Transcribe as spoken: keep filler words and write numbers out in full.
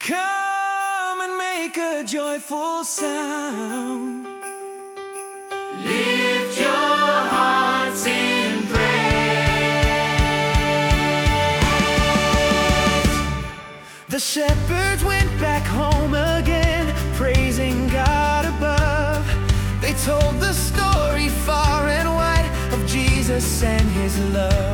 Come and make a joyful sound. Lift your hearts in praise. The shepherds went back home again, praising God above. They told the story far and wide of Jesus and His love.